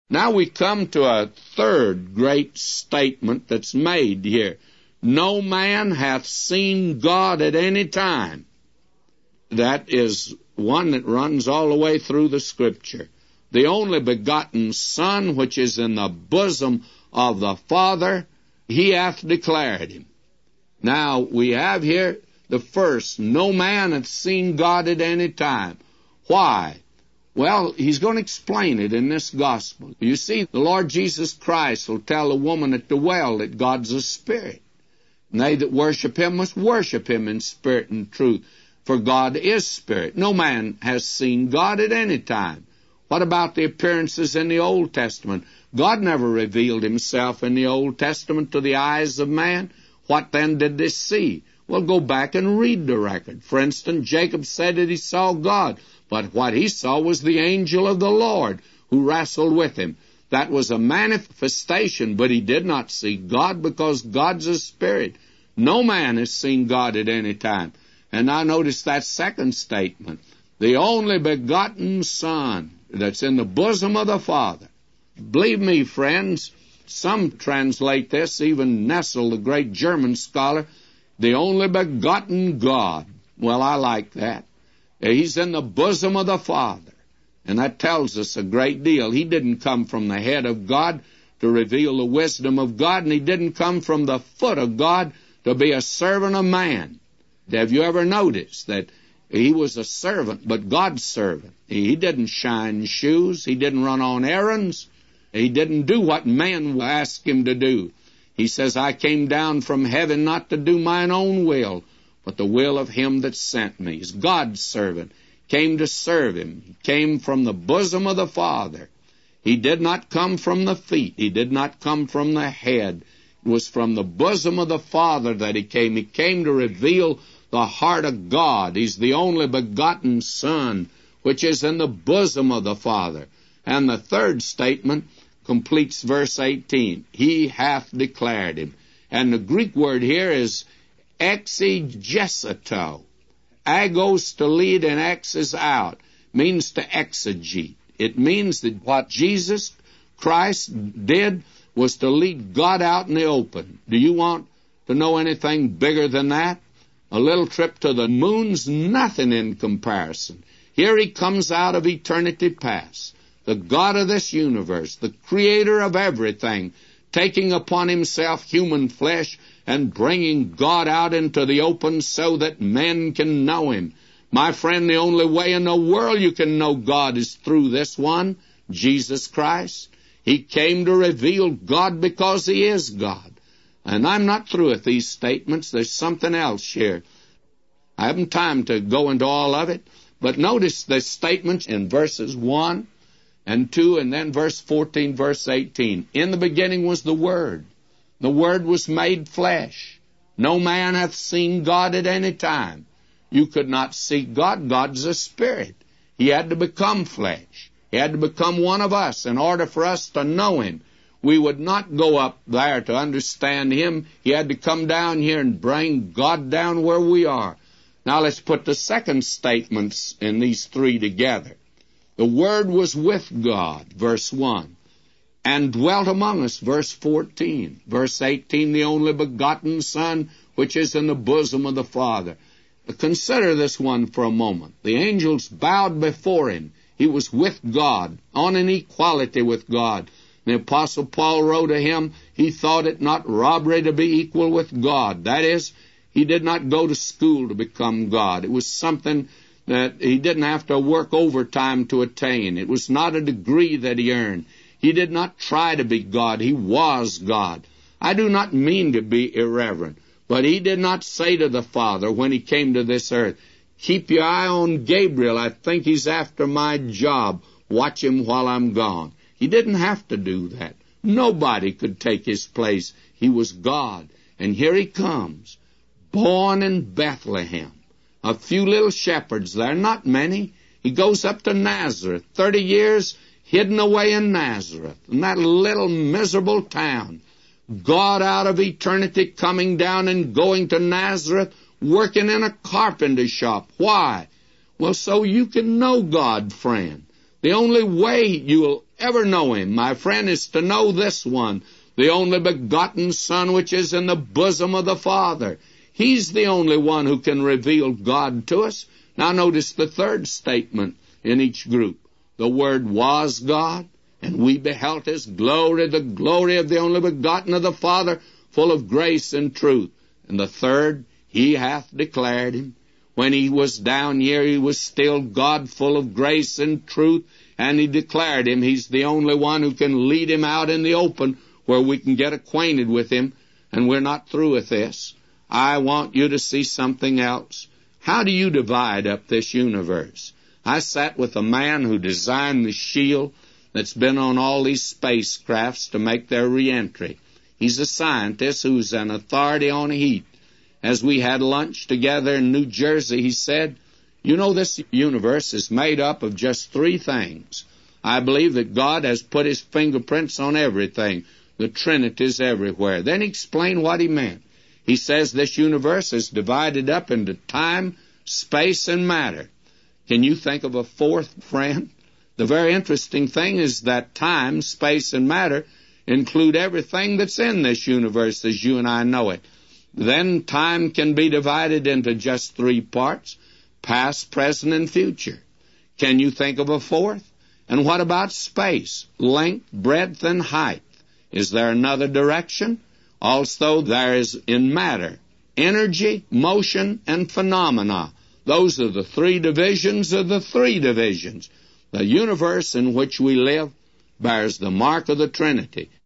Now we come to a third great statement that's made here. No man hath seen God at any time. That is one that runs all the way through the Scripture. The only begotten Son, which is in the bosom of the Father, he hath declared him. Now, we have here the first, no man hath seen God at any time. Why? Well, he's going to explain it in this gospel. You see, the Lord Jesus Christ will tell the woman at the well that God's a spirit. And they that worship him must worship him in spirit and truth, for God is spirit. No man has seen God at any time. What about the appearances in the Old Testament? God never revealed himself in the Old Testament to the eyes of man. What then did they see? Well, go back and read the record. For instance, Jacob said that he saw God, but what he saw was the angel of the Lord who wrestled with him. That was a manifestation, but he did not see God because God's a spirit. No man has seen God at any time. And now notice that second statement. The only begotten Son that's in the bosom of the Father. Believe me, friends, some translate this, even Nessel, the great German scholar, the only begotten God. Well, I like that. He's in the bosom of the Father. And that tells us a great deal. He didn't come from the head of God to reveal the wisdom of God, and he didn't come from the foot of God to be a servant of man. Have you ever noticed that he was a servant, but God's servant? He didn't shine shoes. He didn't run on errands. He didn't do what man asked him to do. He says, I came down from heaven not to do mine own will, but the will of him that sent me. He's God's servant. Came to serve him. He came from the bosom of the Father. He did not come from the feet. He did not come from the head. It was from the bosom of the Father that he came. He came to reveal the heart of God. He's the only begotten Son, which is in the bosom of the Father. And the third statement completes verse 18. He hath declared him. And the Greek word here is exegeseto. Agos, to lead, and ex is out. Means to exegete. It means that what Jesus Christ did was to lead God out in the open. Do you want to know anything bigger than that? A little trip to the moon's nothing in comparison. Here he comes out of eternity past, the God of this universe, the creator of everything, taking upon himself human flesh and bringing God out into the open so that men can know him. My friend, the only way in the world you can know God is through this one, Jesus Christ. He came to reveal God because he is God. And I'm not through with these statements. There's something else here. I haven't time to go into all of it, but notice the statements in verses 1 and 2, and then verse 14, verse 18. In the beginning was the Word. The Word was made flesh. No man hath seen God at any time. You could not see God. God's a spirit. He had to become flesh. He had to become one of us in order for us to know him. We would not go up there to understand him. He had to come down here and bring God down where we are. Now let's put the second statements in these three together. The Word was with God, verse 1, and dwelt among us, verse 14. Verse 18, the only begotten Son, which is in the bosom of the Father. Consider this one for a moment. The angels bowed before him. He was with God, on an equality with God. The Apostle Paul wrote to him, he thought it not robbery to be equal with God. That is, he did not go to school to become God. It was something that he didn't have to work overtime to attain. It was not a degree that he earned. He did not try to be God. He was God. I do not mean to be irreverent, but he did not say to the Father when he came to this earth, keep your eye on Gabriel. I think he's after my job. Watch him while I'm gone. He didn't have to do that. Nobody could take his place. He was God. And here he comes, born in Bethlehem. A few little shepherds there, not many. He goes up to Nazareth, 30 years hidden away in Nazareth, in that little miserable town. God out of eternity coming down and going to Nazareth, working in a carpenter shop. Why? Well, so you can know God, friend. The only way you'll ever know him, my friend, is to know this one, the only begotten Son which is in the bosom of the Father. He's the only one who can reveal God to us. Now notice the third statement in each group. The Word was God, and we beheld his glory, the glory of the only begotten of the Father, full of grace and truth. And the third, he hath declared him. When he was down here, he was still God, full of grace and truth, and he declared him. He's the only one who can lead him out in the open where we can get acquainted with him, and we're not through with this. I want you to see something else. How do you divide up this universe? I sat with a man who designed the shield that's been on all these spacecrafts to make their reentry. He's a scientist who's an authority on heat. As we had lunch together in New Jersey, he said, you know, this universe is made up of just three things. I believe that God has put his fingerprints on everything. The Trinity's everywhere. Then he explained what he meant. He says this universe is divided up into time, space, and matter. Can you think of a fourth, friend? The very interesting thing is that time, space, and matter include everything that's in this universe as you and I know it. Then time can be divided into just three parts, past, present, and future. Can you think of a fourth? And what about space, length, breadth, and height? Is there another direction? Also, there is in matter, energy, motion, and phenomena. Those are the three divisions of the three divisions. The universe in which we live bears the mark of the Trinity.